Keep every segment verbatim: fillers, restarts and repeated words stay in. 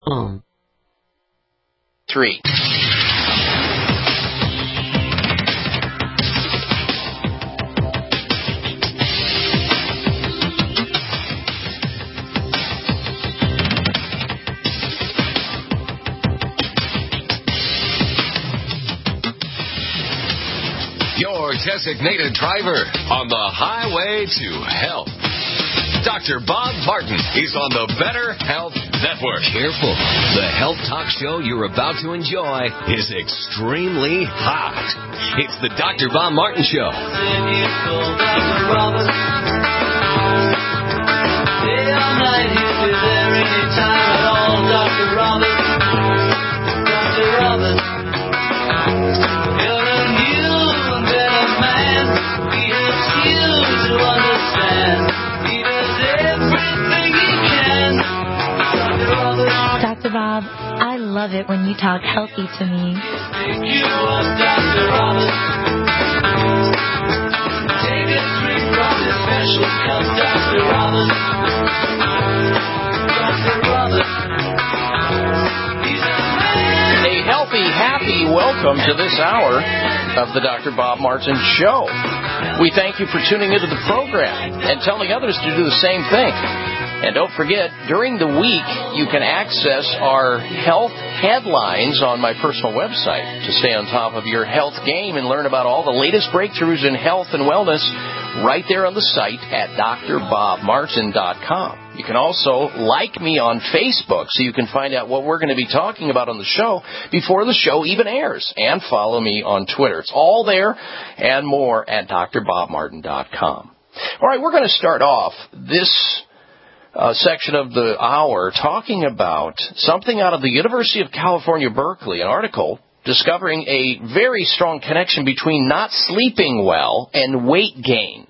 Um. Three. Your designated driver on the highway to health. Doctor Bob Martin is on the Better Health Network. Careful. The health talk show you're about to enjoy is extremely hot. It's the Doctor Bob Martin Show. Doctor Bob, I love it when you talk healthy to me. A healthy, happy welcome to this hour of the Doctor Bob Martin Show. We thank you for tuning into the program and telling others to do the same thing. And don't forget, during the week, you can access our health headlines on my personal website to stay on top of your health game and learn about all the latest breakthroughs in health and wellness right there on the site at d r bob martin dot com. You can also like me on Facebook so you can find out what we're going to be talking about on the show before the show even airs. And follow me on Twitter. It's all there and more at d r bob martin dot com. All right, we're going to start off this Uh, section of the hour talking about something out of the University of California, Berkeley, an article discovering a very strong connection between not sleeping well and weight gain.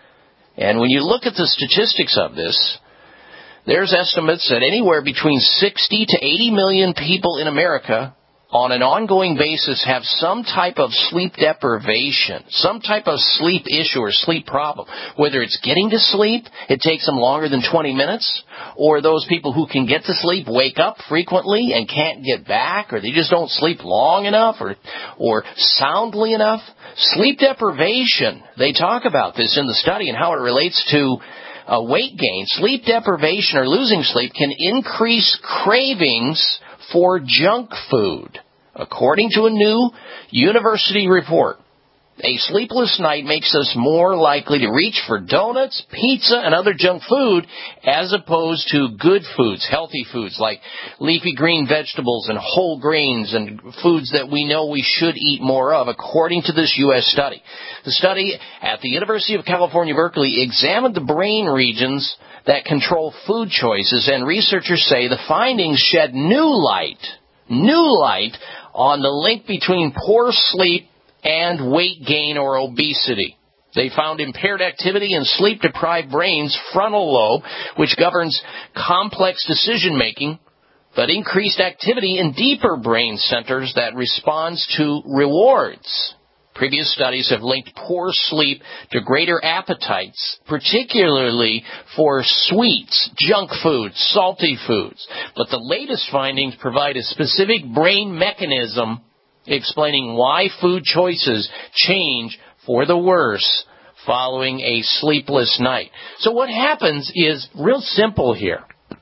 And when you look at the statistics of this, there's estimates that anywhere between sixty to eighty million people in America on an ongoing basis have some type of sleep deprivation, some type of sleep issue or sleep problem. Whether it's getting to sleep, it takes them longer than twenty minutes, or those people who can get to sleep wake up frequently and can't get back, or they just don't sleep long enough or, or soundly enough. Sleep deprivation, they talk about this in the study and how it relates to uh, weight gain. Sleep deprivation or losing sleep can increase cravings for junk food, according to a new university report. A sleepless night makes us more likely to reach for donuts, pizza, and other junk food as opposed to good foods, healthy foods like leafy green vegetables and whole grains and foods that we know we should eat more of, according to this U S study. The study at the University of California, Berkeley examined the brain regions that control food choices, and researchers say the findings shed new light, new light on the link between poor sleep and weight gain or obesity. They found impaired activity in sleep-deprived brains' frontal lobe, which governs complex decision-making, but increased activity in deeper brain centers that responds to rewards. Previous studies have linked poor sleep to greater appetites, particularly for sweets, junk foods, salty foods. But the latest findings provide a specific brain mechanism explaining why food choices change for the worse following a sleepless night. So what happens is real simple here.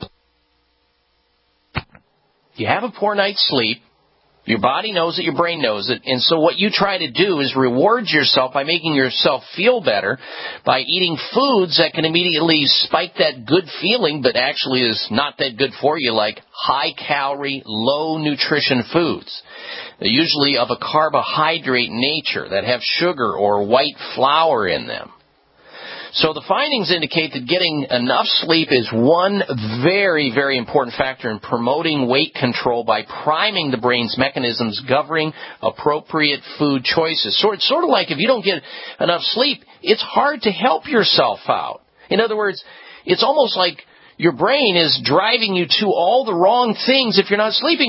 You have a poor night's sleep. Your body knows it, your brain knows it, and so what you try to do is reward yourself by making yourself feel better by eating foods that can immediately spike that good feeling but actually is not that good for you, like high-calorie, low-nutrition foods. They're usually of a carbohydrate nature that have sugar or white flour in them. So the findings indicate that getting enough sleep is one very, very important factor in promoting weight control by priming the brain's mechanisms governing appropriate food choices. So it's sort of like if you don't get enough sleep, it's hard to help yourself out. In other words, it's almost like your brain is driving you to all the wrong things if you're not sleeping right.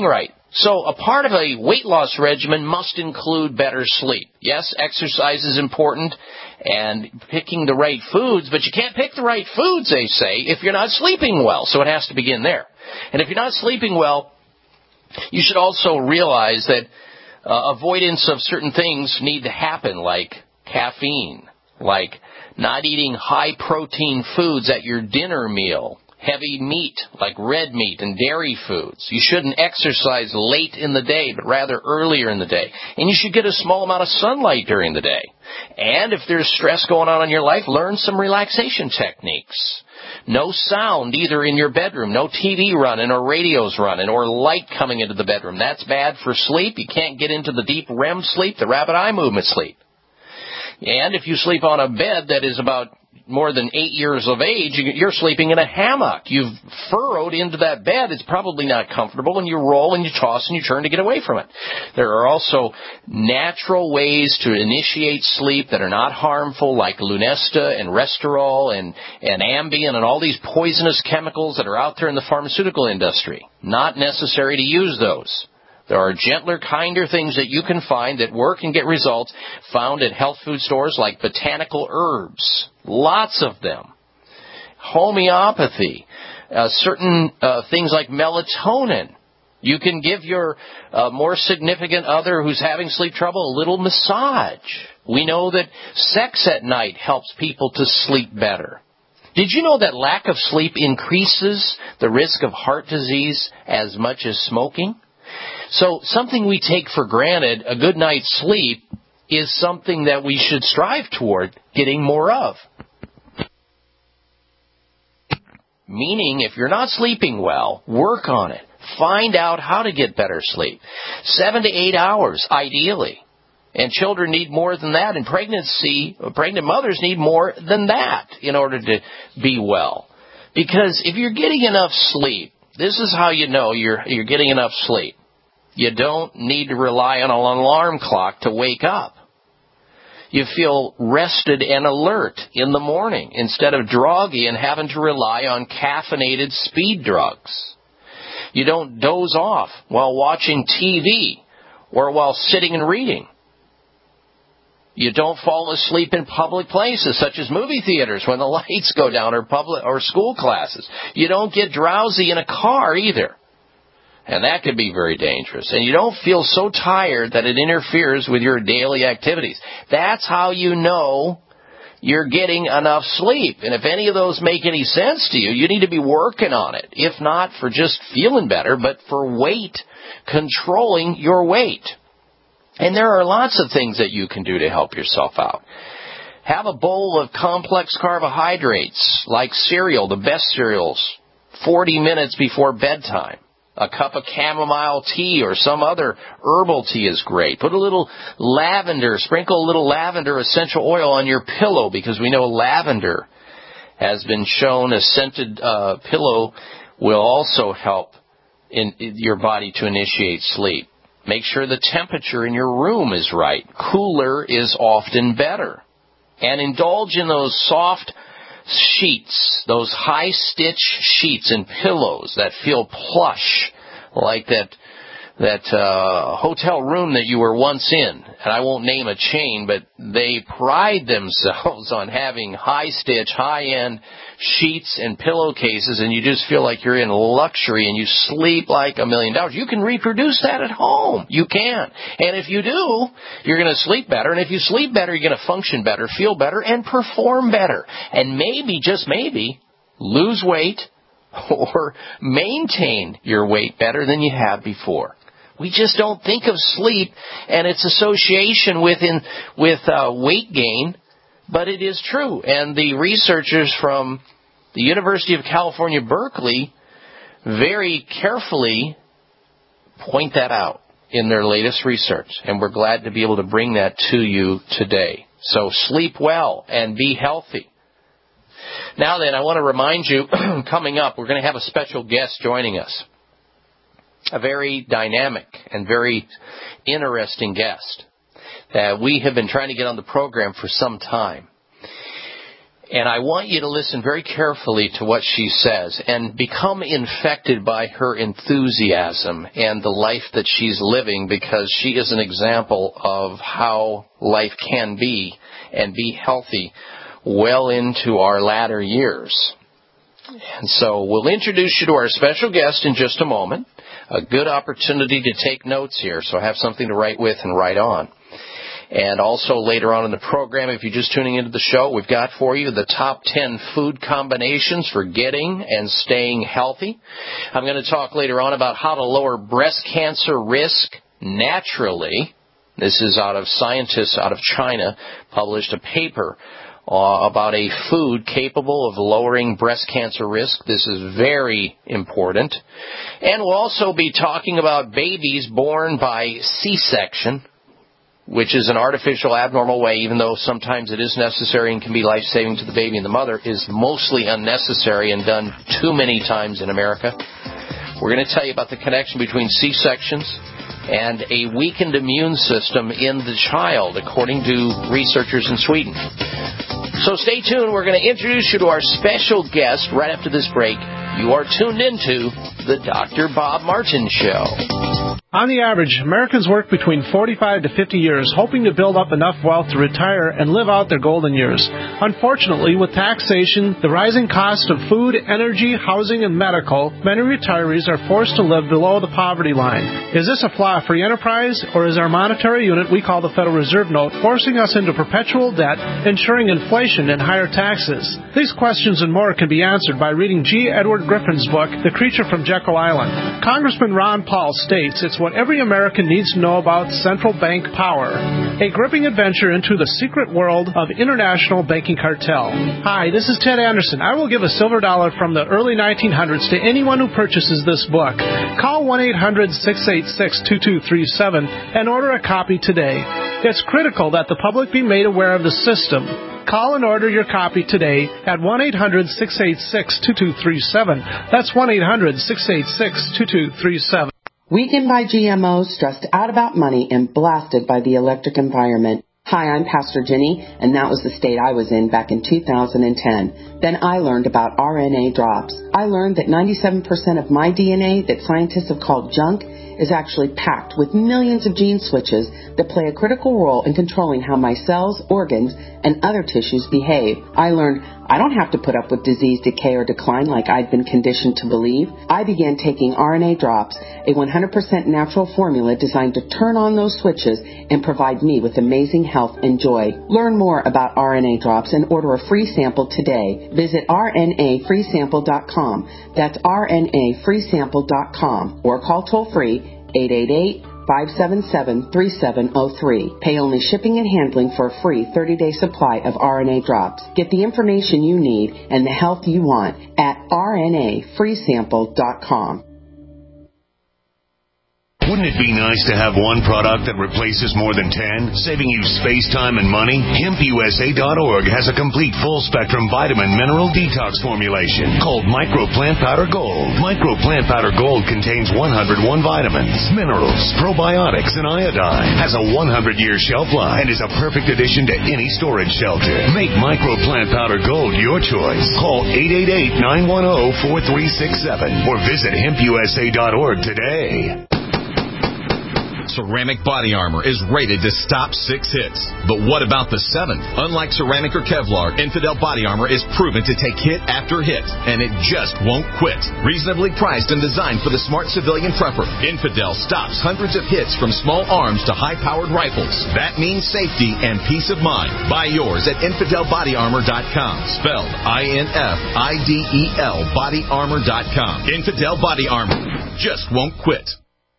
So a part of a weight loss regimen must include better sleep. Yes, exercise is important and picking the right foods, but you can't pick the right foods, they say, if you're not sleeping well. So it has to begin there. And if you're not sleeping well, you should also realize that uh, avoidance of certain things need to happen, like caffeine, like not eating high-protein foods at your dinner meal, heavy meat like red meat and dairy foods. You shouldn't exercise late in the day, but rather earlier in the day. And you should get a small amount of sunlight during the day. And if there's stress going on in your life, learn some relaxation techniques. No sound either in your bedroom, no T V running or radios running or light coming into the bedroom. That's bad for sleep. You can't get into the deep R E M sleep, the rapid eye movement sleep. And if you sleep on a bed that is about more than eight years of age, you're sleeping in a hammock. You've furrowed into that bed. It's probably not comfortable, and you roll and you toss and you turn to get away from it. There are also natural ways to initiate sleep that are not harmful, like Lunesta and Restorol and, and Ambien and all these poisonous chemicals that are out there in the pharmaceutical industry. Not necessary to use those. There are gentler, kinder things that you can find that work and get results found at health food stores like botanical herbs. Lots of them. Homeopathy. Uh, certain uh, things like melatonin. You can give your uh, more significant other who's having sleep trouble a little massage. We know that sex at night helps people to sleep better. Did you know that lack of sleep increases the risk of heart disease as much as smoking? So something we take for granted, a good night's sleep, is something that we should strive toward getting more of. Meaning, if you're not sleeping well, work on it. Find out how to get better sleep. Seven to eight hours, ideally. And children need more than that. And pregnancy, pregnant mothers need more than that in order to be well. Because if you're getting enough sleep, this is how you know you're you're getting enough sleep. You don't need to rely on an alarm clock to wake up. You feel rested and alert in the morning instead of groggy and having to rely on caffeinated speed drugs. You don't doze off while watching T V or while sitting and reading. You don't fall asleep in public places such as movie theaters when the lights go down or public or school classes. You don't get drowsy in a car either. And that could be very dangerous. And you don't feel so tired that it interferes with your daily activities. That's how you know you're getting enough sleep. And if any of those make any sense to you, you need to be working on it. If not for just feeling better, but for weight, controlling your weight. And there are lots of things that you can do to help yourself out. Have a bowl of complex carbohydrates, like cereal, the best cereals, forty minutes before bedtime. A cup of chamomile tea or some other herbal tea is great. Put a little lavender, sprinkle a little lavender essential oil on your pillow, because we know lavender has been shown, a scented uh, pillow will also help in, in your body to initiate sleep. Make sure the temperature in your room is right. Cooler is often better. And indulge in those soft sheets, those high-stitch sheets and pillows that feel plush, like that that uh, hotel room that you were once in. And I won't name a chain, but they pride themselves on having high-stitch, high-end sheets and pillowcases, and you just feel like you're in luxury and you sleep like a million dollars. You can reproduce that at home. You can. And if you do, you're going to sleep better. And if you sleep better, you're going to function better, feel better, and perform better. And maybe, just maybe, lose weight or maintain your weight better than you have before. We just don't think of sleep and its association with, in, with uh, weight gain, but it is true. And the researchers from the University of California, Berkeley, very carefully point that out in their latest research. And we're glad to be able to bring that to you today. So sleep well and be healthy. Now then, I want to remind you, coming up, we're going to have a special guest joining us. A very dynamic and very interesting guest that we have been trying to get on the program for some time. And I want you to listen very carefully to what she says and become infected by her enthusiasm and the life that she's living, because she is an example of how life can be and be healthy well into our latter years. And so we'll introduce you to our special guest in just a moment. A good opportunity to take notes here, so have something to write with and write on. And also later on in the program, if you're just tuning into the show, we've got for you the top ten food combinations for getting and staying healthy. I'm going to talk later on about how to lower breast cancer risk naturally. This is out of scientists out of China, published a paper uh, about a food capable of lowering breast cancer risk. This is very important. And we'll also be talking about babies born by C-section, which is an artificial, abnormal way, even though sometimes it is necessary and can be life-saving to the baby and the mother, is mostly unnecessary and done too many times in America. We're going to tell you about the connection between C-sections and a weakened immune system in the child, according to researchers in Sweden. So stay tuned. We're going to introduce you to our special guest right after this break. You are tuned into the Doctor Bob Martin Show. On the average, Americans work between forty-five to fifty years, hoping to build up enough wealth to retire and live out their golden years. Unfortunately, with taxation, the rising cost of food, energy, housing, and medical, many retirees are forced to live below the poverty line. Is this a flaw for free enterprise, or is our monetary unit we call the Federal Reserve Note forcing us into perpetual debt, ensuring inflation and higher taxes? These questions and more can be answered by reading G. Edward Griffin's book, The Creature from Jekyll Island. Congressman Ron Paul states it's what every American needs to know about central bank power. A gripping adventure into the secret world of international banking cartel. Hi, this is Ted Anderson. I will give a silver dollar from the early nineteen hundreds to anyone who purchases this book. Call one eight hundred six eight six two two three seven and order a copy today. It's critical that the public be made aware of the system. Call and order your copy today at one eight hundred six eight six two two three seven. That's one eight hundred six eight six two two three seven. Weakened by G M Os, stressed out about money, and blasted by the electric environment. Hi, I'm Pastor Jenny, and that was the state I was in back in two thousand ten. Then I learned about R N A drops. I learned that ninety-seven percent of my D N A that scientists have called junk is actually packed with millions of gene switches that play a critical role in controlling how my cells, organs, and other tissues behave. I learned I don't have to put up with disease, decay, or decline like I'd been conditioned to believe. I began taking R N A drops, a one hundred percent natural formula designed to turn on those switches and provide me with amazing health and joy. Learn more about R N A drops and order a free sample today. Visit R N A free sample dot com. That's R N A free sample dot com, or call toll-free eight eight eight, five seven seven, three seven zero three. Pay only shipping and handling for a free thirty-day supply of R N A drops. Get the information you need and the health you want at R N A free sample dot com. Wouldn't it be nice to have one product that replaces more than ten, saving you space, time, and money? Hemp U S A dot org has a complete full-spectrum vitamin mineral detox formulation called Micro Plant Powder Gold. Micro Plant Powder Gold contains one hundred one vitamins, minerals, probiotics, and iodine. Has a one hundred year shelf life and is a perfect addition to any storage shelter. Make Micro Plant Powder Gold your choice. Call eight eight eight, nine one zero, four three six seven or visit hemp U S A dot org today. Ceramic body armor is rated to stop six hits. But what about the seventh? Unlike ceramic or Kevlar, Infidel body armor is proven to take hit after hit, and it just won't quit. Reasonably priced and designed for the smart civilian prepper, Infidel stops hundreds of hits from small arms to high-powered rifles. That means safety and peace of mind. Buy yours at infidel body armor dot com, spelled I N F I D E L body armor dot com. Infidel body armor just won't quit.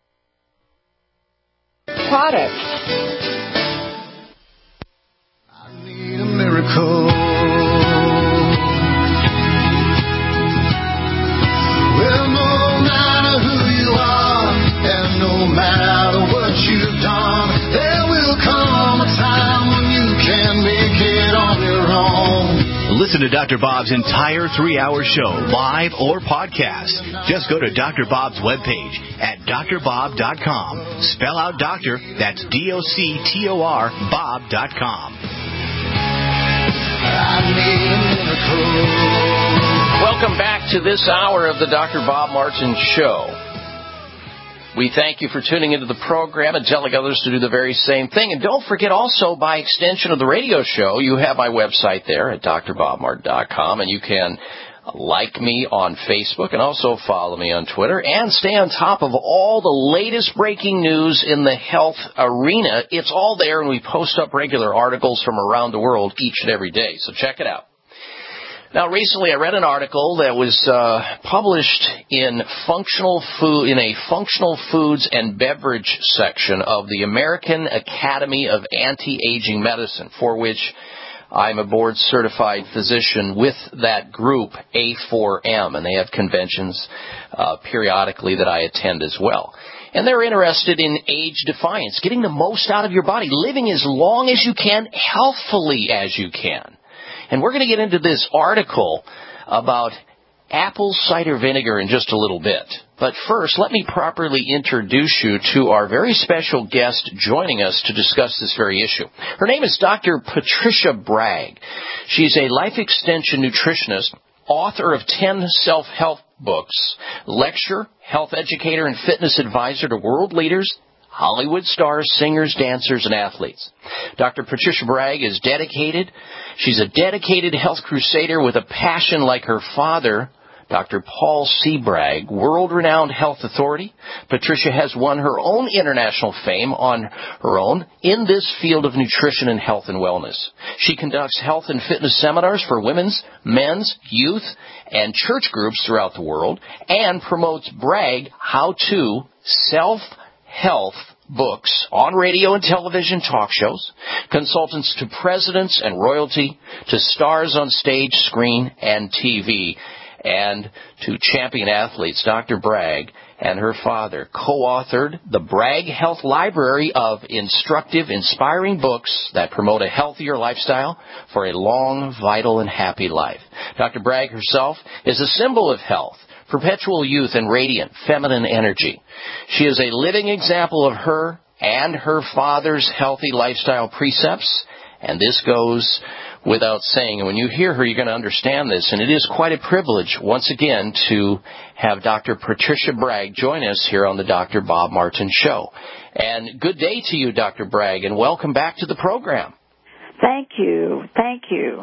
Products. I need a miracle. Well, no matter who you are, and no matter what you've done, there will come a time when you can make it on your own. Listen to Doctor Bob's entire three-hour show, live or podcast. Just go to Doctor Bob's webpage at doctor bob dot com. Spell out doctor, that's D O C T O R, bob dot com. I need a Welcome back to this hour of the Doctor Bob Martin Show. We thank you for tuning into the program and telling others to do the very same thing. And don't forget also, by extension of the radio show, you have my website there at D R bob martin dot com, and you can like me on Facebook and also follow me on Twitter and stay on top of all the latest breaking news in the health arena. It's all there, and we post up regular articles from around the world each and every day, so check it out. Now, recently I read an article that was uh, published in functional food in a functional foods and beverage section of the American Academy of Anti-Aging Medicine, for which I'm a board-certified physician with that group, A four M, and they have conventions uh, periodically that I attend as well. And they're interested in age defiance, getting the most out of your body, living as long as you can, healthfully as you can. And we're going to get into this article about apple cider vinegar in just a little bit. But first, let me properly introduce you to our very special guest joining us to discuss this very issue. Her name is Doctor Patricia Bragg. She's a life extension nutritionist, author of ten self-help books, lecturer, health educator, and fitness advisor to world leaders, Hollywood stars, singers, dancers, and athletes. Doctor Patricia Bragg is dedicated. She's a dedicated health crusader with a passion like her father, Doctor Paul C. Bragg, world-renowned health authority. Patricia has won her own international fame on her own in this field of nutrition and health and wellness. She conducts health and fitness seminars for women's, men's, youth, and church groups throughout the world and promotes Bragg how-to self-health books on radio and television talk shows, consultants to presidents and royalty, to stars on stage, screen, and T V, and to champion athletes. Doctor Bragg and her father co-authored the Bragg Health Library of instructive, inspiring books that promote a healthier lifestyle for a long, vital, and happy life. Doctor Bragg herself is a symbol of health, perpetual youth, and radiant feminine energy. She is a living example of her and her father's healthy lifestyle precepts, and this goes without saying. And when you hear her, you're going to understand this, and it is quite a privilege, once again, to have Doctor Patricia Bragg join us here on the Doctor Bob Martin Show. And good day to you, Doctor Bragg, and welcome back to the program. Thank you. Thank you.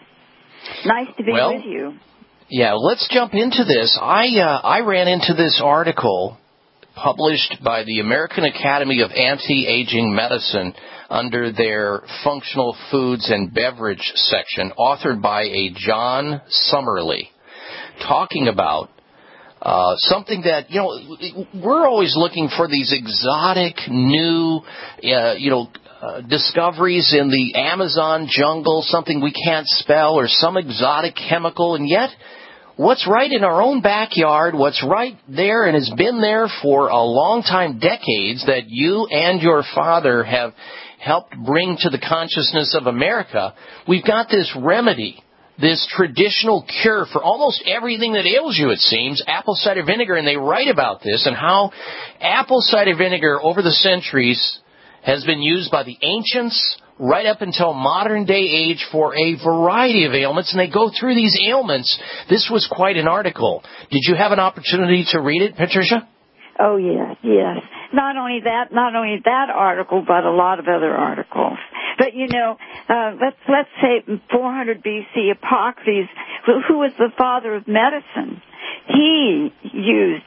Nice to be well, with you. Yeah, let's jump into this. I uh, I ran into this article published by the American Academy of Anti-Aging Medicine under their Functional Foods and Beverage section, authored by a John Summerly, talking about uh, something that, you know, we're always looking for these exotic, new, uh, you know, Uh, discoveries in the Amazon jungle, something we can't spell, or some exotic chemical, and yet what's right in our own backyard, what's right there and has been there for a long time, decades, that you and your father have helped bring to the consciousness of America, we've got this remedy, this traditional cure for almost everything that ails you, it seems, apple cider vinegar, and they write about this and how apple cider vinegar over the centuries has been used by the ancients right up until modern day age for a variety of ailments, and they go through these ailments. This was quite an article. Did you have an opportunity to read it, Patricia? Oh, yes, yes. Not only that, not only that article, but a lot of other articles. But, you know, uh, let's, let's say four hundred B C, Hippocrates, who was the father of medicine, he used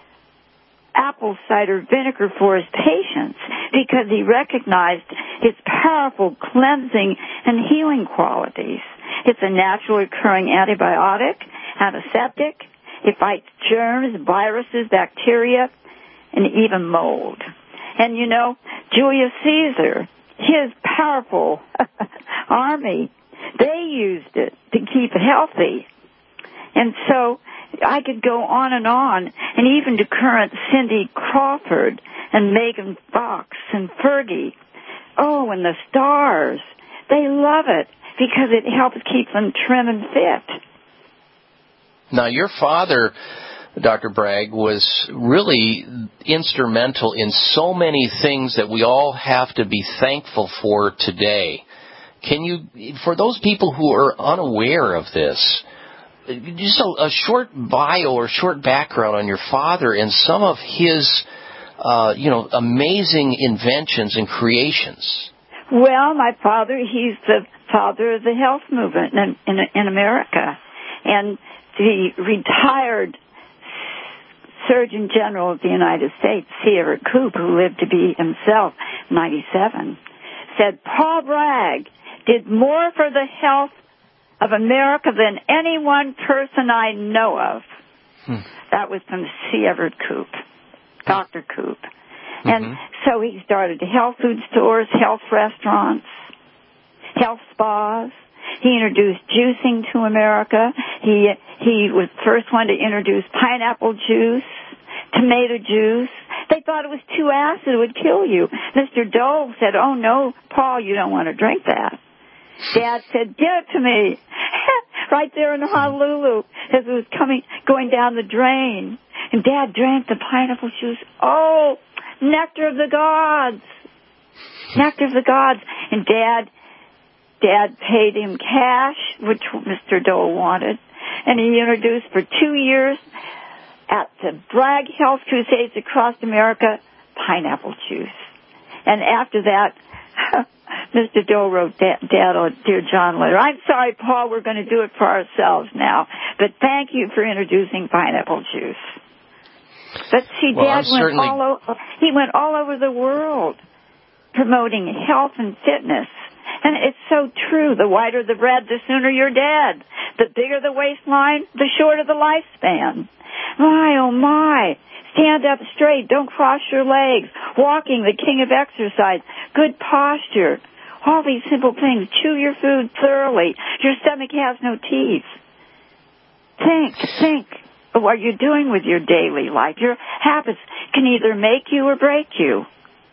apple cider vinegar for his patients because he recognized its powerful cleansing and healing qualities. It's a naturally occurring antibiotic, antiseptic. It fights germs, viruses, bacteria, and even mold. And, you know, Julius Caesar, his powerful army, they used it to keep healthy. And so I could go on and on, and even to current Cindy Crawford and Megan Fox and Fergie. Oh, and the stars. They love it because it helps keep them trim and fit. Now, your father, Doctor Bragg, was really instrumental in so many things that we all have to be thankful for today. Can you, for those people who are unaware of this, just a, a short bio or short background on your father and some of his, uh, you know, amazing inventions and creations. Well, my father, he's the father of the health movement in, in, in America. And the retired Surgeon General of the United States, C. Everett Koop, who lived to be himself ninety-seven, said, Paul Bragg did more for the health of America than any one person I know of. Hmm. That was from C. Everett Koop, Doctor Koop. Mm-hmm. And so he started health food stores, health restaurants, health spas. He introduced juicing to America. He he was the first one to introduce pineapple juice, tomato juice. They thought it was too acid, it would kill you. Mister Dole said, oh, no, Paul, you don't want to drink that. Dad said, give it to me. Right there in Honolulu as it was coming, going down the drain. And Dad drank the pineapple juice. Oh, nectar of the gods. Nectar of the gods. And Dad, Dad paid him cash, which Mister Dole wanted. And he introduced for two years at the Bragg Health Crusades across America, pineapple juice. And after that, Mister Dole wrote, Dad, Dad, oh, dear John letter, I'm sorry, Paul, we're going to do it for ourselves now, but thank you for introducing pineapple juice. But see, well, Dad I'm went certainly... all over, he went all over the world promoting health and fitness. And it's so true. The whiter the bread, the sooner you're dead. The bigger the waistline, the shorter the lifespan. My, oh my. Stand up straight. Don't cross your legs. Walking, the king of exercise. Good posture. All these simple things. Chew your food thoroughly. Your stomach has no teeth. Think, think of what you're doing with your daily life. Your habits can either make you or break you.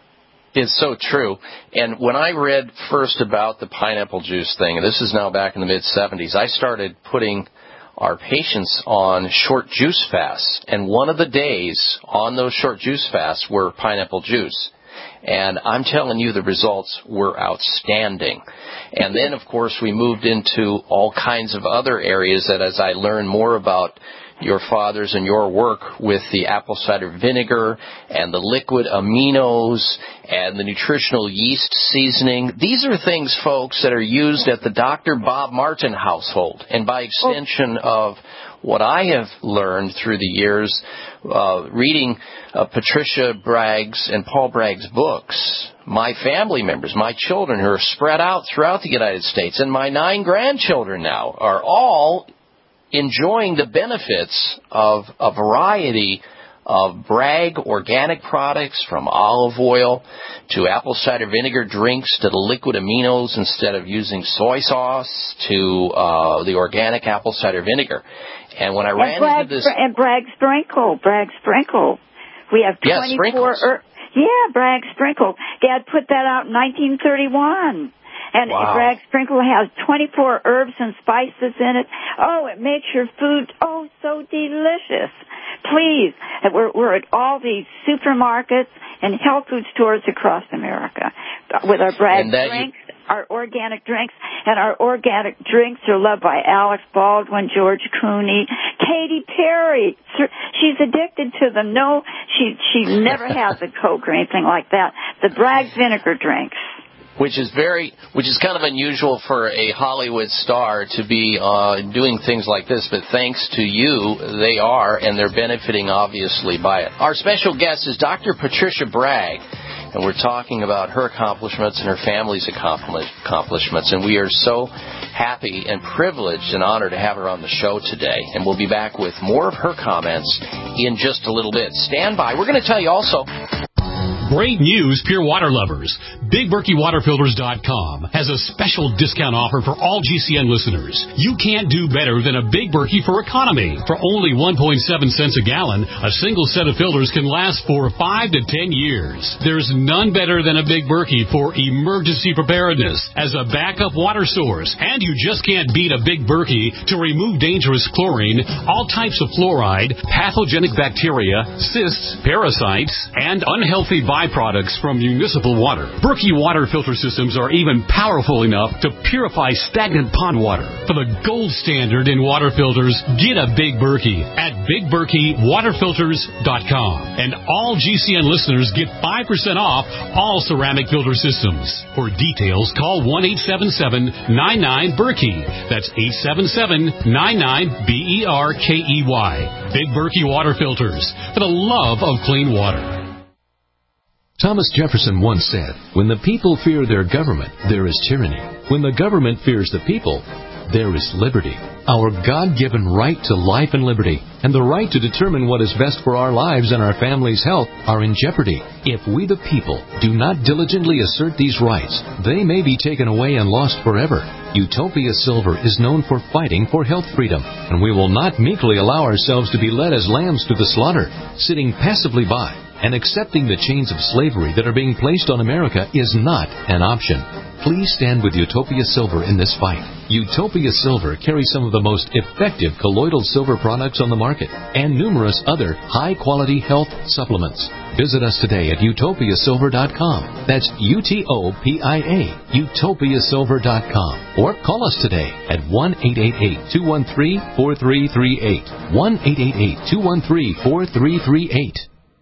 It's so true. And when I read first about the pineapple juice thing, and this is now back in the mid-seventies, I started putting our patients on short juice fasts. And one of the days on those short juice fasts were pineapple juice. And I'm telling you, the results were outstanding. And then, of course, we moved into all kinds of other areas that as I learned more about your father's and your work with the apple cider vinegar and the liquid aminos and the nutritional yeast seasoning. These are things, folks, that are used at the Doctor Bob Martin household. And by extension of what I have learned through the years, uh, reading uh, Patricia Bragg's and Paul Bragg's books, my family members, my children who are spread out throughout the United States, and my nine grandchildren now are all enjoying the benefits of a variety of Bragg organic products, from olive oil to apple cider vinegar drinks to the liquid aminos instead of using soy sauce to uh, the organic apple cider vinegar. And when I ran and Bragg, into this... And Bragg Sprinkle, Bragg Sprinkle. We have twenty-four... Yeah, er, yeah, Bragg Sprinkle. Dad put that out in nineteen thirty-one. And wow. Bragg Sprinkle has twenty-four herbs and spices in it. Oh, it makes your food, oh, so delicious. Please, we're, we're at all these supermarkets and health food stores across America with our Bragg drinks, you... our organic drinks. And our organic drinks are loved by Alex Baldwin, George Clooney, Katy Perry. She's addicted to them. No, she, she never has a Coke or anything like that. The Bragg vinegar drinks. Which is very, which is kind of unusual for a Hollywood star to be uh, doing things like this, but thanks to you, they are, and they're benefiting obviously by it. Our special guest is Doctor Patricia Bragg, and we're talking about her accomplishments and her family's accomplishments, and we are so happy and privileged and honored to have her on the show today. And we'll be back with more of her comments in just a little bit. Stand by. We're going to tell you also... Great news, pure water lovers. Big Berkey Water Filters dot com has a special discount offer for all G C N listeners. You can't do better than a Big Berkey for economy. For only one point seven cents a gallon, a single set of filters can last for five to ten years. There's none better than a Big Berkey for emergency preparedness as a backup water source. And you just can't beat a Big Berkey to remove dangerous chlorine, all types of fluoride, pathogenic bacteria, cysts, parasites, and unhealthy viruses byproducts from municipal water. Berkey water filter systems are even powerful enough to purify stagnant pond water. For the gold standard in water filters, get a Big Berkey at big berkey water filters dot com. And all G C N listeners get five percent off all ceramic filter systems. For details, call one eight seven seven nine nine Berkey. That's eight seven seven nine nine B E R K E Y. Big Berkey water filters for the love of clean water. Thomas Jefferson once said, "When the people fear their government, there is tyranny. When the government fears the people, there is liberty." Our God-given right to life and liberty and the right to determine what is best for our lives and our family's health are in jeopardy. If we the people do not diligently assert these rights, they may be taken away and lost forever. Utopia Silver is known for fighting for health freedom, and we will not meekly allow ourselves to be led as lambs to the slaughter, sitting passively by and accepting the chains of slavery that are being placed on America is not an option. Please stand with Utopia Silver in this fight. Utopia Silver carries some of the most effective colloidal silver products on the market and numerous other high-quality health supplements. Visit us today at utopia silver dot com. That's U T O P I A, utopia silver dot com. Or call us today at one eight eight eight, two one three, four three three eight. one eight eight eight, two one three, four three three eight.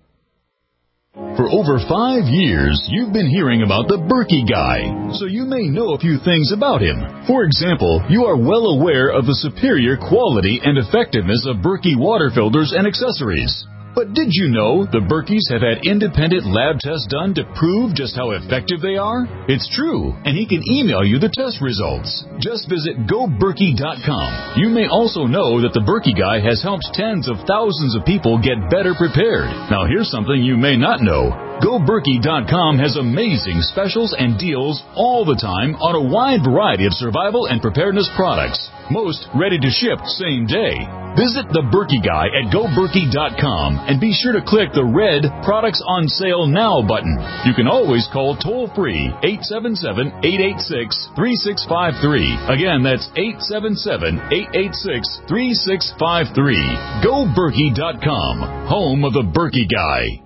For over five years, you've been hearing about the Berkey Guy, so you may know a few things about him. For example, you are well aware of the superior quality and effectiveness of Berkey water filters and accessories. But did you know the Berkeys have had independent lab tests done to prove just how effective they are? It's true, and he can email you the test results. Just visit go berkey dot com. You may also know that the Berkey Guy has helped tens of thousands of people get better prepared. Now here's something you may not know. go berkey dot com has amazing specials and deals all the time on a wide variety of survival and preparedness products. Most ready to ship same day. Visit the Berkey Guy at go berkey dot com and be sure to click the red Products on Sale Now button. You can always call toll-free eight seven seven, eight eight six, three six five three. Again, that's eight seven seven, eight eight six, three six five three. go berkey dot com, home of the Berkey Guy.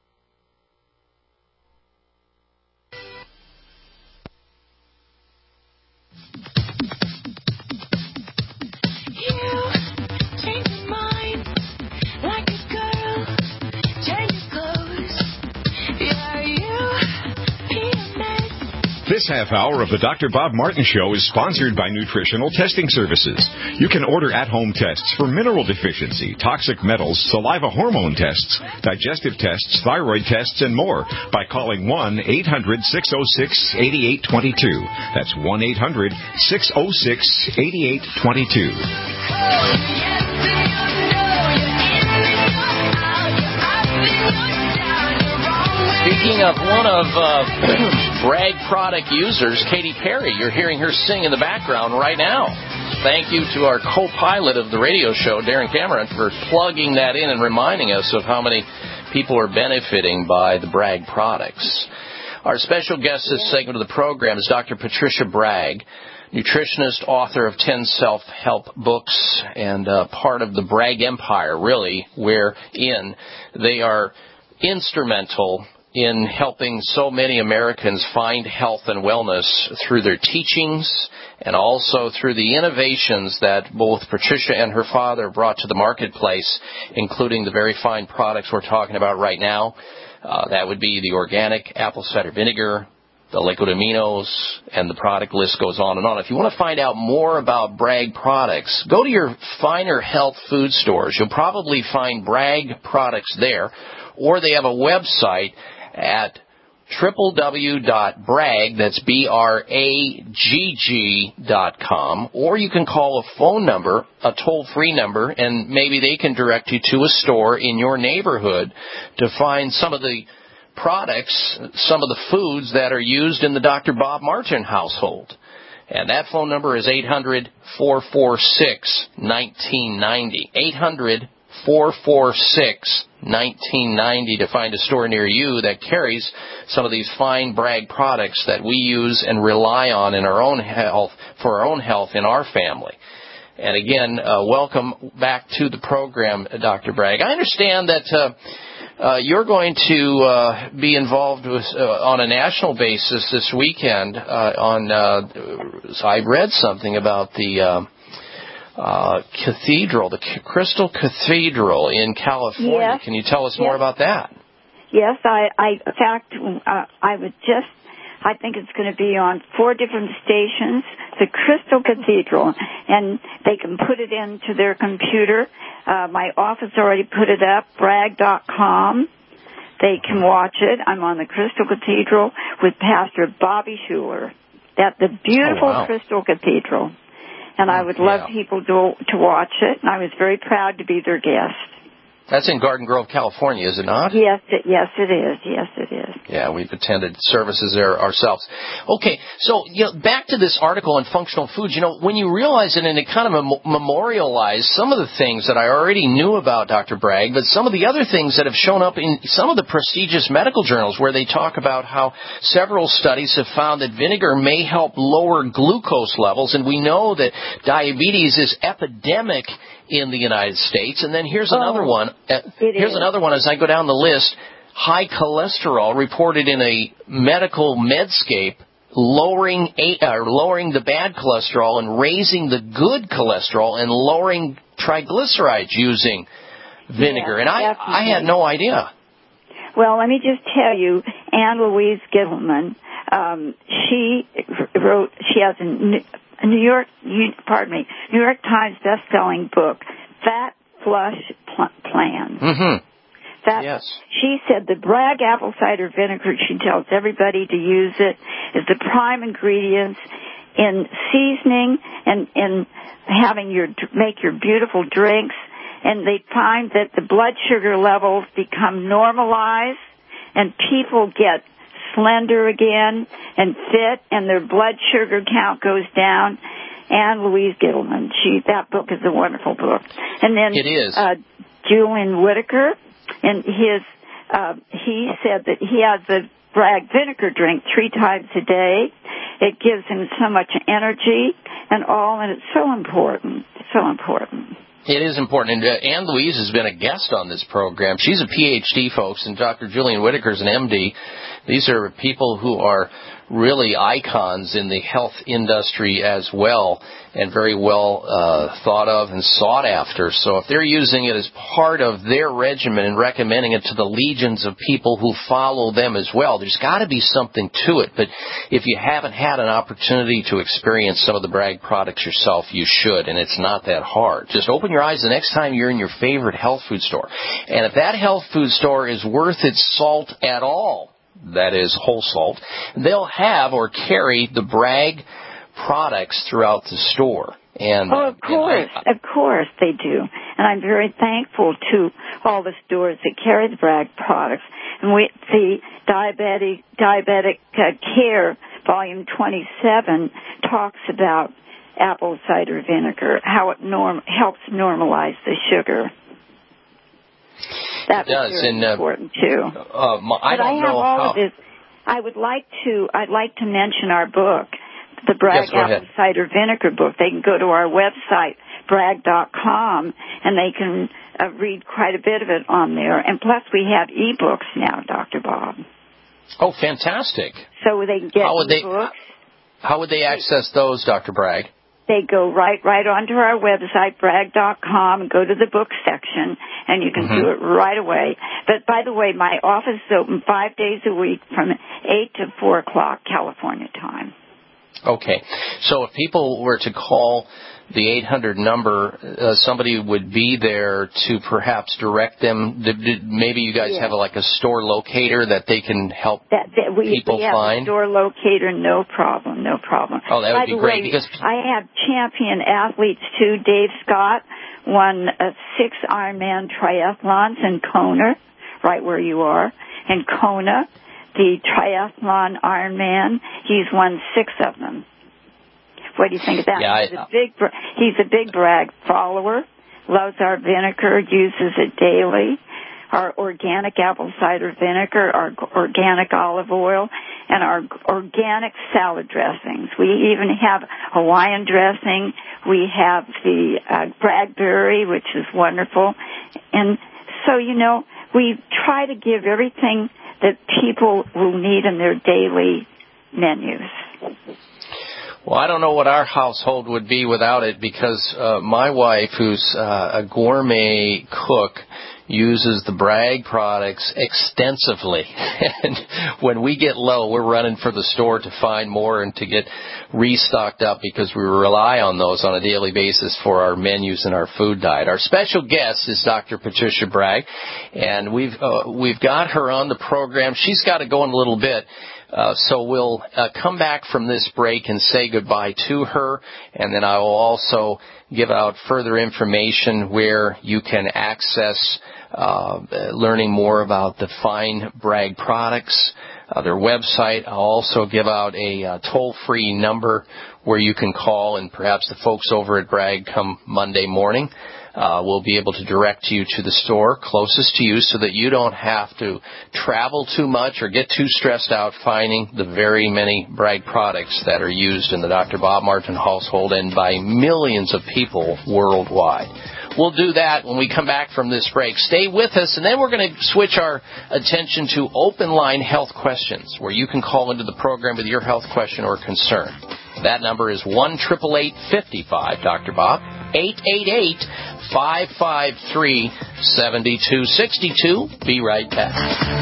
This half hour of the Doctor Bob Martin Show is sponsored by Nutritional Testing Services. You can order at-home tests for mineral deficiency, toxic metals, saliva hormone tests, digestive tests, thyroid tests, and more by calling one eight hundred, six oh six, eight eight two two. That's one eight hundred, six oh six, eight eight two two. Speaking of one of uh, Bragg product users, Katy Perry, you're hearing her sing in the background right now. Thank you to our co-pilot of the radio show, Darren Cameron, for plugging that in and reminding us of how many people are benefiting by the Bragg products. Our special guest this segment of the program is Doctor Patricia Bragg, nutritionist, author of ten self-help books, and uh, part of the Bragg empire, really, wherein they are instrumental in helping so many Americans find health and wellness through their teachings and also through the innovations that both Patricia and her father brought to the marketplace, including the very fine products we're talking about right now. Uh, that would be the organic apple cider vinegar, the liquid aminos, and the product list goes on and on. If you want to find out more about Bragg products, go to your finer health food stores. You'll probably find Bragg products there, or they have a website at w w w dot bragg, that's B R A G G dot com, or you can call a phone number, a toll-free number, and maybe they can direct you to a store in your neighborhood to find some of the products, some of the foods that are used in the Doctor Bob Martin household. And that phone number is eight hundred, four four six, nineteen ninety. eight hundred, four four six, nineteen ninety to find a store near you that carries some of these fine Bragg products that we use and rely on in our own health, for our own health in our family. And again, uh, welcome back to the program, Doctor Bragg. I understand that uh, uh, you're going to uh, be involved with uh, on a national basis this weekend. Uh, on uh, so I read something about the uh, uh, cathedral, the C- Crystal Cathedral in California. Yes. Can you tell us Yes. more about that? Yes, I, I in fact, uh, I was just, I think it's going to be on four different stations, the Crystal Cathedral, and they can put it into their computer. Uh, my office already put it up, bragg dot com. They can watch it. I'm on the Crystal Cathedral with Pastor Bobby Schuller at the beautiful Oh, wow. Crystal Cathedral. And I would love Yeah. people to, to watch it, and I was very proud to be their guest. That's in Garden Grove, California, is it not? Yes, it, yes, it is. Yes, it is. Yeah, we've attended services there ourselves. Okay, so you know, back to this article on functional foods. You know, when you realize it and it kind of mem- memorialized some of the things that I already knew about Doctor Bragg, but some of the other things that have shown up in some of the prestigious medical journals where they talk about how several studies have found that vinegar may help lower glucose levels, and we know that diabetes is epidemic in the United States. And then here's Oh, another one. Uh, here's is. another one as I go down the list. High cholesterol reported in a medical Medscape, lowering a, uh, lowering the bad cholesterol and raising the good cholesterol and lowering triglycerides using vinegar. Yeah, and I, definitely. I had no idea. Well, let me just tell you, Anne Louise Gittleman, um, she wrote, she has a New, a New York, pardon me, New York Times best-selling book, Fat Flush Pl- Plan. Mm-hmm. That, yes. She said the Bragg apple cider vinegar, she tells everybody to use it, is the prime ingredients in seasoning and in having your, make your beautiful drinks. And they find that the blood sugar levels become normalized and people get slender again and fit and their blood sugar count goes down. Anne Louise Gittleman, she, that book is a wonderful book. And then, it is. uh, Julian Whitaker, and his, uh, he said that he has the Bragg vinegar drink three times a day. It gives him so much energy and all, and it's so important, so important. It is important. And uh, Anne Louise has been a guest on this program. She's a P H D, folks, and Doctor Julian Whitaker is an M D. These are people who are really icons in the health industry as well, and very well uh, thought of and sought after. So if they're using it as part of their regimen and recommending it to the legions of people who follow them as well, there's got to be something to it. But if you haven't had an opportunity to experience some of the Bragg products yourself, you should, and it's not that hard. Just open your eyes the next time you're in your favorite health food store. And if that health food store is worth its salt at all, that is whole salt, they'll have or carry the Bragg products throughout the store. And oh, of course, I, of course they do. And I'm very thankful to all the stores that carry the Bragg products. And we, the diabetic diabetic uh, care volume twenty-seven talks about apple cider vinegar, how it norm helps normalize the sugar. That it does, was very and, uh, important too. Uh, my, I but don't I have know all how. of this. I would like to. I'd like to mention our book, the Bragg Yes, go Apple ahead. Cider Vinegar book. They can go to our website, bragg dot com, and they can uh, read quite a bit of it on there. And plus, we have e-books now, Doctor Bob. Oh, fantastic! So they can get how would e-books. They, how would they access those, Doctor Bragg? They go right right onto our website, bragg dot com, and go to the book section, and you can Mm-hmm. do it right away. But by the way, my office is open five days a week from eight to four o'clock California time. Okay. So if people were to call the eight hundred number, uh, somebody would be there to perhaps direct them. Did, did, maybe you guys Yeah. have a, like a store locator that they can help that, that we, people we have find? a store locator, no problem, no problem. Oh, that would By be the great way, because I have champion athletes too. Dave Scott won uh, six Ironman triathlons in Kona, right where you are, in Kona, the triathlon Ironman. He's won six of them. What do you think of that? Yeah, I, he's, a big, he's a big Bragg follower, loves our vinegar, uses it daily, our organic apple cider vinegar, our organic olive oil, and our organic salad dressings. We even have Hawaiian dressing. We have the uh, Bradbury, which is wonderful. And so, you know, we try to give everything that people will need in their daily menus. Well, I don't know what our household would be without it, because uh, my wife, who's uh, a gourmet cook, uses the Bragg products extensively. And when we get low, we're running for the store to find more and to get restocked up, because we rely on those on a daily basis for our menus and our food diet. Our special guest is Doctor Patricia Bragg, and we've uh, we've got her on the program. She's got to go in a little bit. Uh, so we'll uh, come back from this break and say goodbye to her, and then I will also give out further information where you can access uh, learning more about the fine Bragg products, uh, their website. I'll also give out a uh, toll-free number where you can call, and perhaps the folks over at Bragg come Monday morning. Uh, we'll be able to direct you to the store closest to you so that you don't have to travel too much or get too stressed out finding the very many Bragg products that are used in the Doctor Bob Martin household and by millions of people worldwide. We'll do that when we come back from this break. Stay with us, and then we're going to switch our attention to open line health questions, where you can call into the program with your health question or concern. That number is one eight eight eight, five five, Doctor Bob, eight eight eight, five five three, seven two six two. Be right back.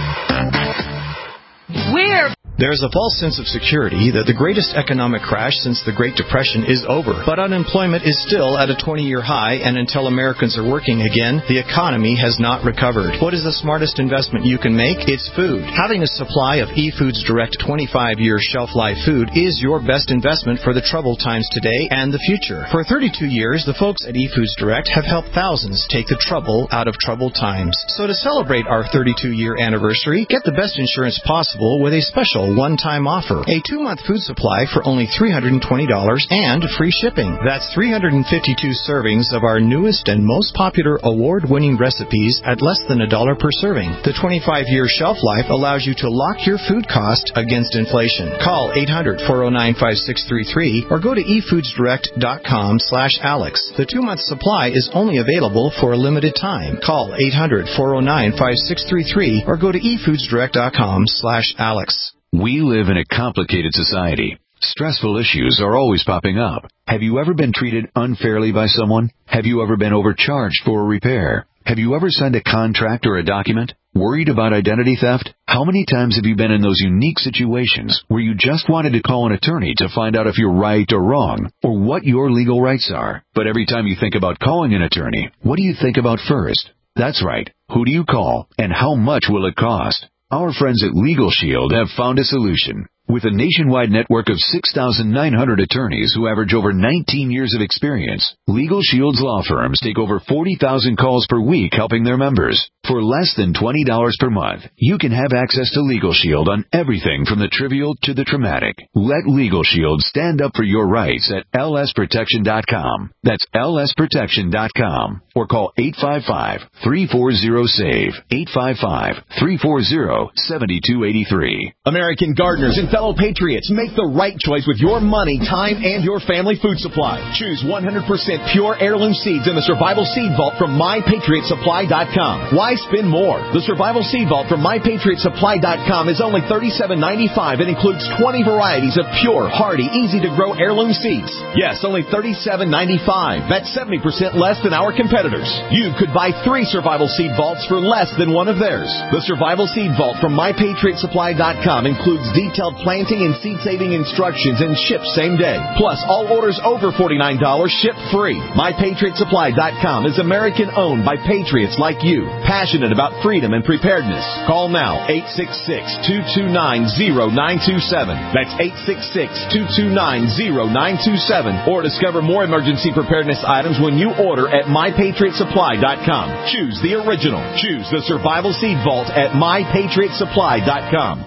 We're There's a false sense of security that the greatest economic crash since the Great Depression is over, but unemployment is still at a twenty-year high, and until Americans are working again, the economy has not recovered. What is the smartest investment you can make? It's food. Having a supply of eFoods Direct twenty-five year shelf life food is your best investment for the troubled times today and the future. For thirty-two years, the folks at eFoods Direct have helped thousands take the trouble out of troubled times. So to celebrate our thirty-two year anniversary, get the best insurance possible with a special one-time offer. A two-month food supply for only three hundred twenty dollars and free shipping. That's three hundred fifty-two servings of our newest and most popular award-winning recipes at less than a dollar per serving. The twenty-five year shelf life allows you to lock your food cost against inflation. Call eight hundred, four oh nine, five six three three or go to e foods direct dot com slash alex. The two-month supply is only available for a limited time. Call eight hundred, four oh nine, five six three three or go to e foods direct dot com slash alex. We live in a complicated society. Stressful issues are always popping up. Have you ever been treated unfairly by someone? Have you ever been overcharged for a repair? Have you ever signed a contract or a document? Worried about identity theft? How many times have you been in those unique situations where you just wanted to call an attorney to find out if you're right or wrong, or what your legal rights are? But every time you think about calling an attorney, what do you think about first? That's right. Who do you call, and how much will it cost? Our friends at Legal Shield have found a solution. With a nationwide network of six thousand nine hundred attorneys who average over nineteen years of experience, Legal Shield's law firms take over forty thousand calls per week helping their members. For less than twenty dollars per month, you can have access to Legal Shield on everything from the trivial to the traumatic. Let Legal Shield stand up for your rights at L S protection dot com. That's L S protection dot com. Or call eight five five, three four zero, S A V E, eight five five, three four zero, seven two eight three. American gardeners and fellow patriots, make the right choice with your money, time, and your family food supply. Choose one hundred percent pure heirloom seeds in the Survival Seed Vault from my patriot supply dot com. Why spend more? The Survival Seed Vault from my patriot supply dot com is only thirty-seven ninety-five and includes twenty varieties of pure, hardy, easy-to-grow heirloom seeds. Yes, only thirty-seven ninety-five. That's seventy percent less than our competitors. You could buy three Survival Seed Vaults for less than one of theirs. The Survival Seed Vault from my patriot supply dot com includes detailed planting and seed-saving instructions and ships same day. Plus, all orders over forty-nine dollars ship free. my patriot supply dot com is American-owned by patriots like you, passionate about freedom and preparedness. Call now, eight six six, two two nine, zero nine two seven. That's eight six six, two two nine, zero nine two seven. Or discover more emergency preparedness items when you order at my patriot supply dot com. Choose the original. Choose the Survival Seed Vault at my patriot supply dot com.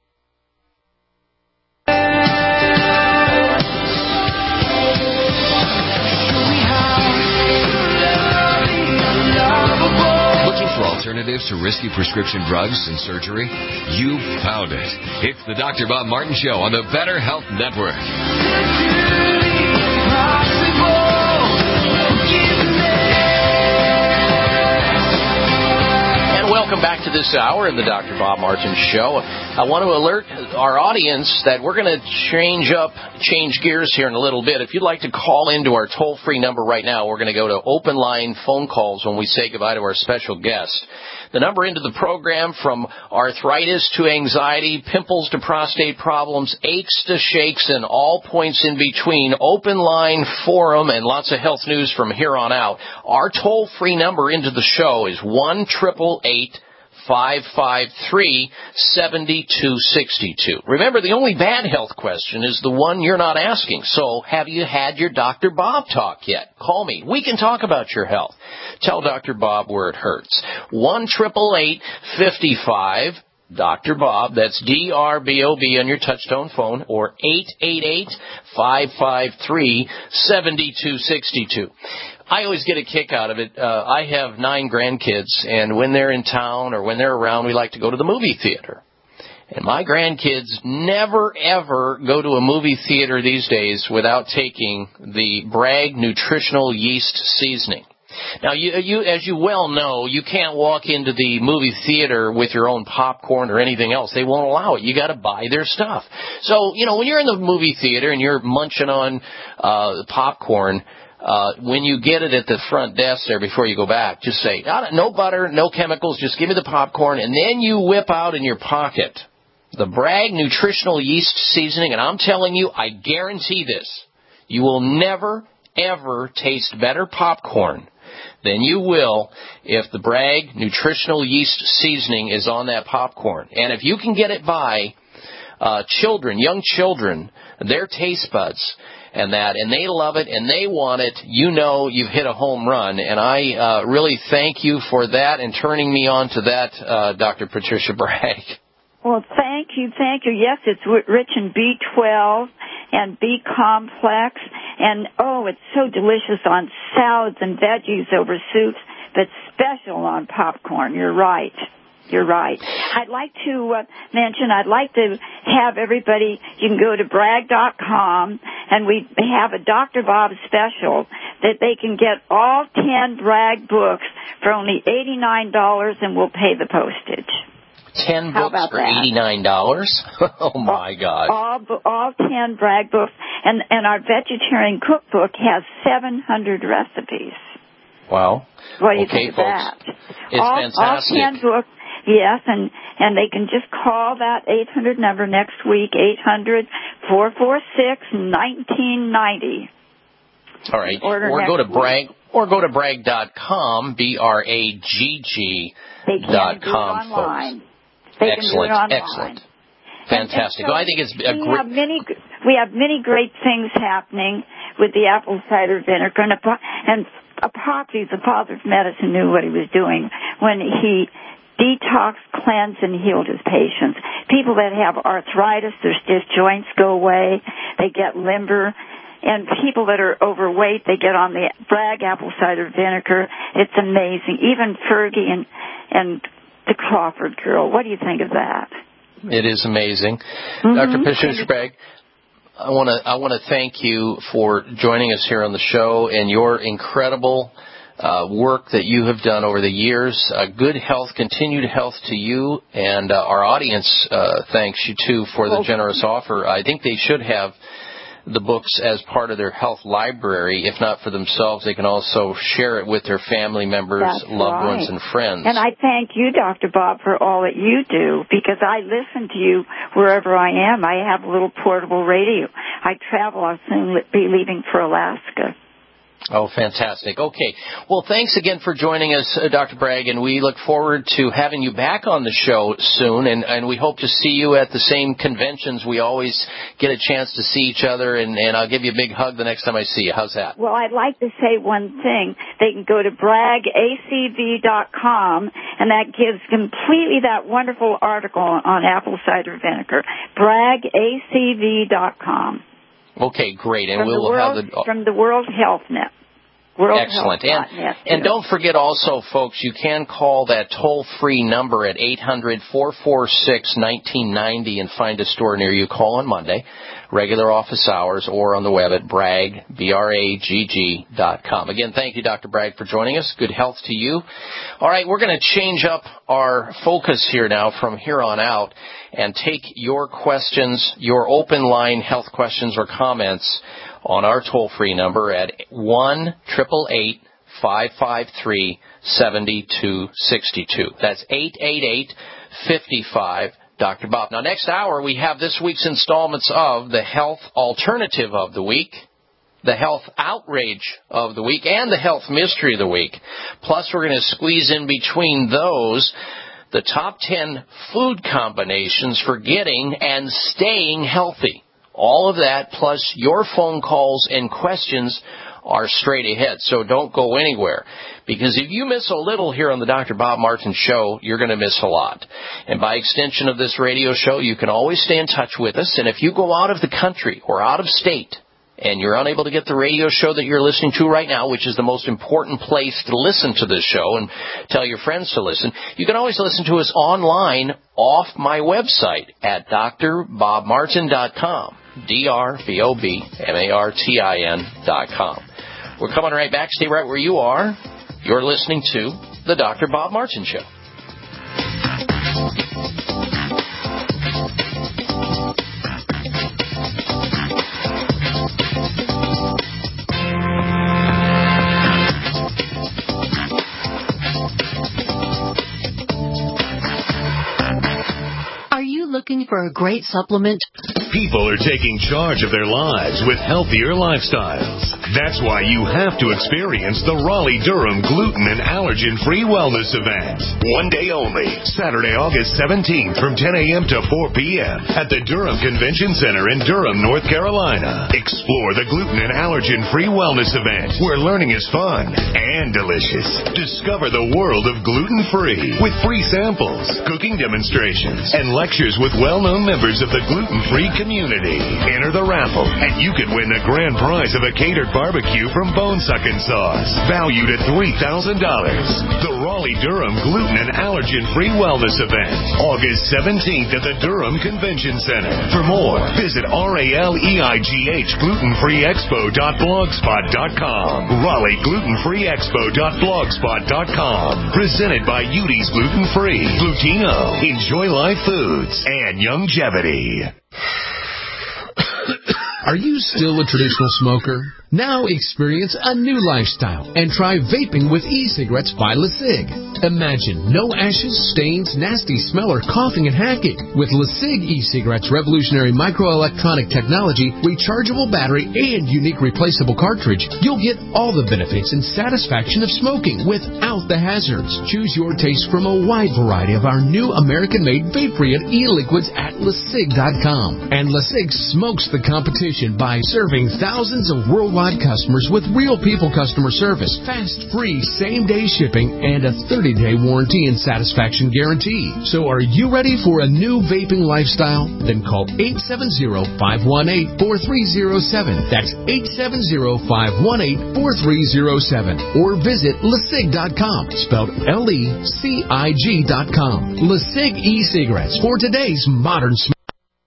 Alternatives to risky prescription drugs and surgery? You found it. It's the Doctor Bob Martin Show on the Better Health Network. And Welcome back to this hour of the Doctor Bob Martin Show. I want to alert our audience that we're going to change up, change gears here in a little bit. If you'd like to call into our toll-free number right now, we're going to go to open line phone calls when we say goodbye to our special guest. The number into the program, from arthritis to anxiety, pimples to prostate problems, aches to shakes, and all points in between. Open line forum and lots of health news from here on out. Our toll-free number into the show is one eight eight eight, five five three, seven two six two. Remember, the only bad health question is the one you're not asking. So, have you had your Doctor Bob talk yet? Call me. We can talk about your health. Tell Doctor Bob where it hurts. one eight eight eight, five five, Doctor Bob. That's D R B O B on your touch-tone phone, or eight eight eight, five five three, seven two six two. I always get a kick out of it. Uh, I have nine grandkids, and when they're in town or when they're around, we like to go to the movie theater. And my grandkids never, ever go to a movie theater these days without taking the Bragg Nutritional Yeast Seasoning. Now, you, you, as you well know, you can't walk into the movie theater with your own popcorn or anything else. They won't allow it. You got to buy their stuff. So, you know, when you're in the movie theater and you're munching on uh, popcorn, Uh, when you get it at the front desk there before you go back, just say, no butter, no chemicals, just give me the popcorn, and then you whip out in your pocket the Bragg Nutritional Yeast Seasoning, and I'm telling you, I guarantee this, you will never, ever taste better popcorn than you will if the Bragg Nutritional Yeast Seasoning is on that popcorn. And if you can get it by uh, children, young children, their taste buds, and that, and they love it, and they want it, you know you've hit a home run. And I uh, really thank you for that and turning me on to that, uh, Doctor Patricia Bragg. Well, thank you, thank you. Yes, it's rich in B twelve and B complex, and, oh, it's so delicious on salads and veggies over soups, but special on popcorn. You're right. You're right. I'd like to uh, mention, I'd like to have everybody, you can go to bragg dot com, and we have a Doctor Bob special that they can get all ten Bragg books for only eighty-nine dollars, and we'll pay the postage. Ten books for eighty-nine dollars? Oh, my gosh. All, all ten Bragg books, and, and our vegetarian cookbook has seven hundred recipes. Wow. What do you okay, think of folks. that? It's all, fantastic. All ten books. Yes, and, and they can just call that eight hundred number next week, eight hundred, four four six, nineteen ninety. All right. Order or go to week. Bragg, or go to bragg dot com, B R A G G dot com, folks. They excellent, can do it online. Excellent. Fantastic. And, and so well, I think it's a we great... have many, we have many great things happening with the apple cider vinegar, and, and Hippocrates, the father of medicine, knew what he was doing when he detox, cleanse, and healed his patients. People that have arthritis, their stiff joints go away, they get limber, and people that are overweight, they get on the Bragg apple cider vinegar. It's amazing. Even Fergie and, and the Crawford girl. What do you think of that? It is amazing. Mm-hmm. Doctor Patricia Bragg, I want to I want to thank you for joining us here on the show and your incredible uh, work that you have done over the years. Uh, good health, continued health to you, and uh, our audience uh, thanks you, too, for the generous offer. I think they should have the books as part of their health library. If not for themselves, they can also share it with their family members, That's loved right. ones, and friends. And I thank you, Doctor Bob, for all that you do, because I listen to you wherever I am. I have a little portable radio. I travel. I'll soon be leaving for Alaska. Oh, fantastic. Okay. Well, thanks again for joining us, uh, Doctor Bragg, and we look forward to having you back on the show soon, and, and we hope to see you at the same conventions. We always get a chance to see each other, and, and I'll give you a big hug the next time I see you. How's that? Well, I'd like to say one thing. They can go to bragg A C V dot com, and that gives completely that wonderful article on apple cider vinegar. bragg A C V dot com. Okay, great. And From we'll the World, have the... From the World Health Net. world Excellent. health And, dot net. and don't forget also, folks, you can call that toll-free number at eight hundred, four four six, one nine nine zero and find a store near you. Call on Monday, regular office hours, or on the web at bragg, B R A G G dot com. Again, thank you, Doctor Bragg, for joining us. Good health to you. All right, we're going to change up our focus here now from here on out and take your questions, your open line health questions or comments on our toll-free number at one eight eight eight, five five three, seven two six two. That's eight eight eight, five five, Doctor Bob. Now, next hour, we have this week's installments of the Health Alternative of the Week, the Health Outrage of the Week, and the Health Mystery of the Week. Plus, we're going to squeeze in between those the top ten food combinations for getting and staying healthy. All of that, plus your phone calls and questions, are straight ahead. So don't go anywhere. Because if you miss a little here on the Doctor Bob Martin Show, you're going to miss a lot. And by extension of this radio show, you can always stay in touch with us. And if you go out of the country or out of state, and you're unable to get the radio show that you're listening to right now, which is the most important place to listen to this show and tell your friends to listen, you can always listen to us online off my website at D R bob martin dot com, D R B O B M A R T I N dot com. We're coming right back. Stay right where you are. You're listening to The Doctor Bob Martin Show. Looking for a great supplement? People are taking charge of their lives with healthier lifestyles. That's why you have to experience the Raleigh-Durham Gluten and Allergen-Free Wellness Event. One day only, Saturday, August seventeenth from ten a.m. to four p.m. at the Durham Convention Center in Durham, North Carolina. Explore the Gluten and Allergen-Free Wellness Event, where learning is fun and delicious. Discover the world of gluten-free with free samples, cooking demonstrations, and lectures with well-known members of the gluten-free community. Enter the raffle, and you could win the grand prize of a catered barbecue from Bone Suckin' Sauce, valued at three thousand dollars. The Raleigh-Durham Gluten and Allergen-Free Wellness Event, August seventeenth at the Durham Convention Center. For more, visit R A L E I G H glutenfree expo dot blogspot dot com. Raleigh Glutenfree Expo dot blogspot dot com. Presented by Udi's Gluten Free, Glutino, Enjoy Life Foods, and Youngevity. Are you still a traditional smoker? Now experience a new lifestyle and try vaping with e-cigarettes by LeSig. Imagine no ashes, stains, nasty smell, or coughing and hacking. With LeSig e-cigarettes' revolutionary microelectronic technology, rechargeable battery, and unique replaceable cartridge, you'll get all the benefits and satisfaction of smoking without the hazards. Choose your taste from a wide variety of our new American-made vape-free and e-liquids at LeSig dot com. And LeSig smokes the competition by serving thousands of worldwide customers with real people customer service, fast, free, same-day shipping, and a thirty-day warranty and satisfaction guarantee. So are you ready for a new vaping lifestyle? Then call eight seven zero, five one eight, four three zero seven. That's eight seven zero, five one eight, four three zero seven. Or visit LeSig dot com, spelled L E C I G dot com. LeSig e-cigarettes for today's modern smoke.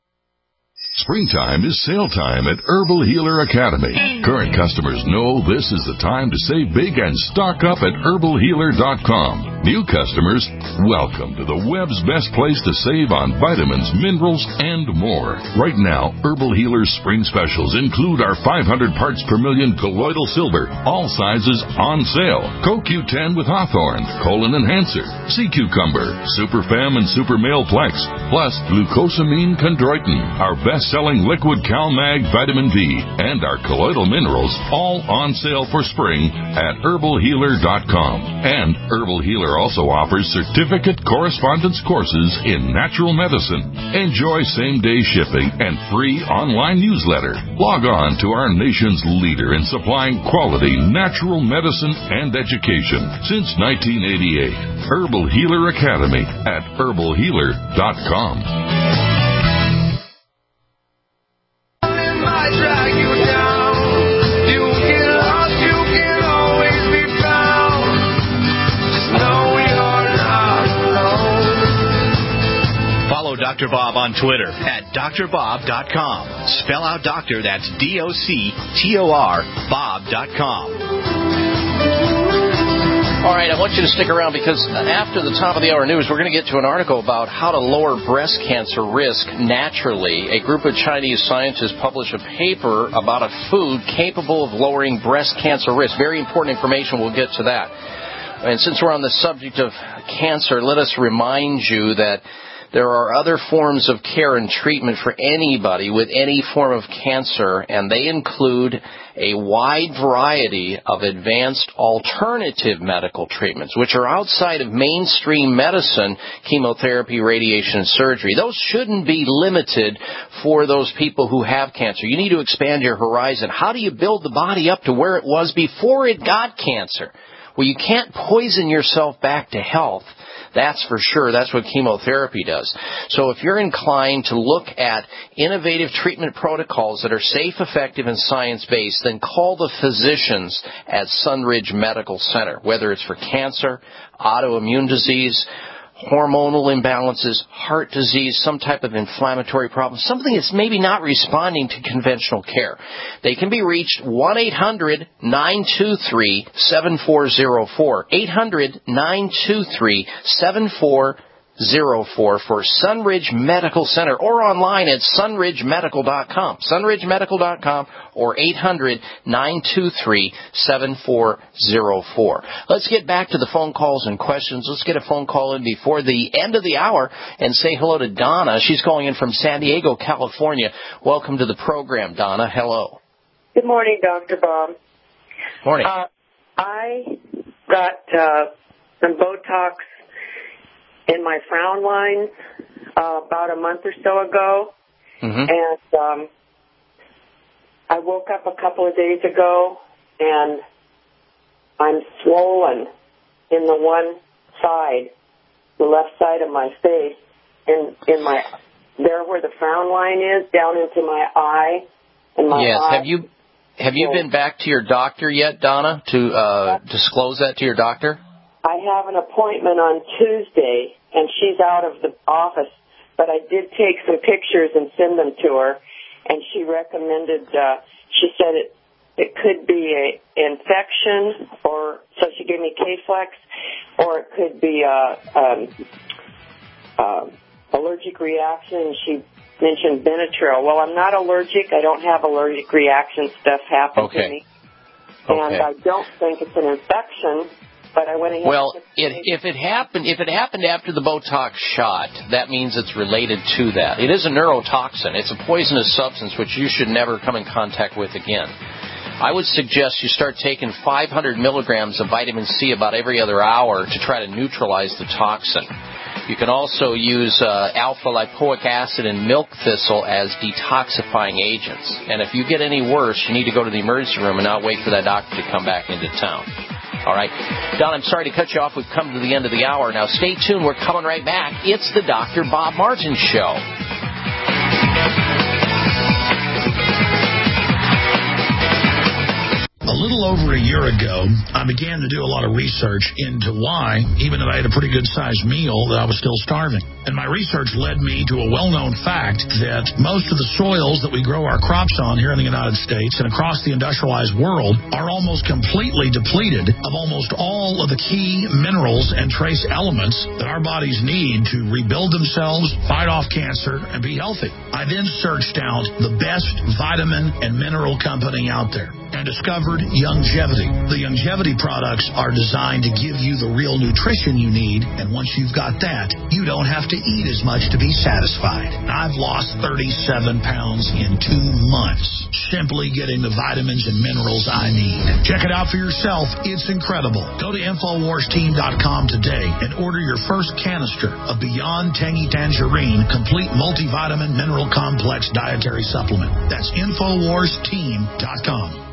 Springtime is sale time at Herbal Healer Academy. Current customers know this is the time to save big and stock up at herbal healer dot com. New customers, welcome to the web's best place to save on vitamins, minerals, and more. Right now, Herbal Healer's spring specials include our five hundred parts per million colloidal silver, all sizes on sale. Co Q ten with Hawthorne, Colon Enhancer, Sea Cucumber, Super Fem and Super Male Plex, plus glucosamine chondroitin, our best selling liquid CalMag vitamin B, and our colloidal minerals, all on sale for spring at herbal healer dot com. And Herbal Healer also offers certificate correspondence courses in natural medicine. Enjoy same-day shipping and free online newsletter. Log on to our nation's leader in supplying quality natural medicine and education since nineteen eighty-eight. Herbal Healer Academy at herbal healer dot com. Drag you down. You get lost, you can always Doctor Bob on Twitter at D R bob dot com. Spell out doctor, that's D O C T O R, bob dot com. All right, I want you to stick around because after the top of the hour news, we're going to get to an article about how to lower breast cancer risk naturally. A group of Chinese scientists published a paper about a food capable of lowering breast cancer risk. Very important information. We'll get to that. And since we're on the subject of cancer, let us remind you that there are other forms of care and treatment for anybody with any form of cancer, and they include a wide variety of advanced alternative medical treatments, which are outside of mainstream medicine, chemotherapy, radiation, and surgery. Those shouldn't be limited for those people who have cancer. You need to expand your horizon. How do you build the body up to where it was before it got cancer? Well, you can't poison yourself back to health. That's for sure. That's what chemotherapy does. So if you're inclined to look at innovative treatment protocols that are safe, effective, and science-based, then call the physicians at Sunridge Medical Center, whether it's for cancer, autoimmune disease, hormonal imbalances, heart disease, some type of inflammatory problem, something that's maybe not responding to conventional care. They can be reached one eight hundred nine two three seven four zero four, eight hundred nine two three seven four zero four for Sunridge Medical Center, or online at sunridge medical dot com, sunridge medical dot com, or eight hundred nine two three seven four zero four. Let's get back to the phone calls and questions. Let's get a phone call in before the end of the hour and say hello to Donna. She's calling in from San Diego, California. Welcome to the program, Donna. Hello. Good morning, Doctor Bob. Morning. Uh, I got uh, some Botox in my frown lines uh, about a month or so ago, mm-hmm. and um, I woke up a couple of days ago, and I'm swollen in the one side, the left side of my face, in in my there where the frown line is, down into my eye, and my yes. eye. Have you have you been back to your doctor yet, Donna, to uh, disclose that to your doctor? I have an appointment on Tuesday, and she's out of the office, but I did take some pictures and send them to her, and she recommended, uh, she said it it could be a infection, or so she gave me K-Flex, or it could be a um, uh, allergic reaction. She mentioned Benadryl. Well, I'm not allergic. I don't have allergic reaction stuff happen okay. to me, okay. and I don't think it's an infection. But I went ahead well, it, if it happened, if it happened after the Botox shot, that means it's related to that. It is a neurotoxin. It's a poisonous substance which you should never come in contact with again. I would suggest you start taking five hundred milligrams of vitamin C about every other hour to try to neutralize the toxin. You can also use uh, alpha-lipoic acid and milk thistle as detoxifying agents. And if you get any worse, you need to go to the emergency room and not wait for that doctor to come back into town. All right. Don, I'm sorry to cut you off. We've come to the end of the hour. Now, stay tuned. We're coming right back. It's the Doctor Bob Martin Show. A little over a year ago, I began to do a lot of research into why, even though I had a pretty good-sized meal, that I was still starving. And my research led me to a well-known fact that most of the soils that we grow our crops on here in the United States and across the industrialized world are almost completely depleted of almost all of the key minerals and trace elements that our bodies need to rebuild themselves, fight off cancer, and be healthy. I then searched out the best vitamin and mineral company out there and discovered Youngevity. The Youngevity products are designed to give you the real nutrition you need, and once you've got that, you don't have to eat as much to be satisfied. I've lost thirty-seven pounds in two months simply getting the vitamins and minerals I need. Check it out for yourself. It's incredible. Go to Infowars Team dot com today and order your first canister of Beyond Tangy Tangerine Complete Multivitamin Mineral Complex Dietary Supplement. That's Infowars Team dot com.